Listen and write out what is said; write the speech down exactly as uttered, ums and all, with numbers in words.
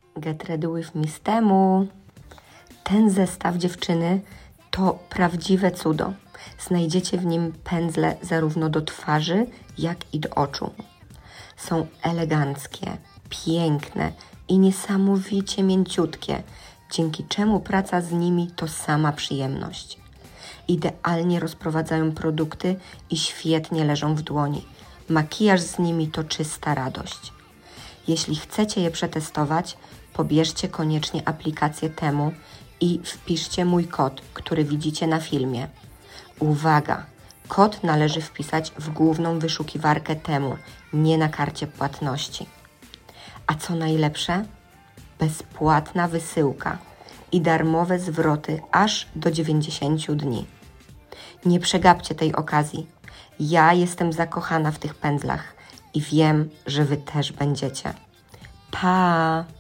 Get ready with me z Temu. Ten zestaw, dziewczyny, to prawdziwe cudo. Znajdziecie w nim pędzle zarówno do twarzy, jak i do oczu. Są eleganckie, piękne i niesamowicie mięciutkie, dzięki czemu praca z nimi to sama przyjemność. Idealnie rozprowadzają produkty i świetnie leżą w dłoni. Makijaż z nimi to czysta radość. Jeśli chcecie je przetestować, pobierzcie koniecznie aplikację Temu i wpiszcie mój kod, który widzicie na filmie. Uwaga! Kod należy wpisać w główną wyszukiwarkę Temu, nie na karcie płatności. A co najlepsze? Bezpłatna wysyłka i darmowe zwroty aż do dziewięćdziesięciu dni. Nie przegapcie tej okazji. Ja jestem zakochana w tych pędzlach i wiem, że Wy też będziecie. Pa!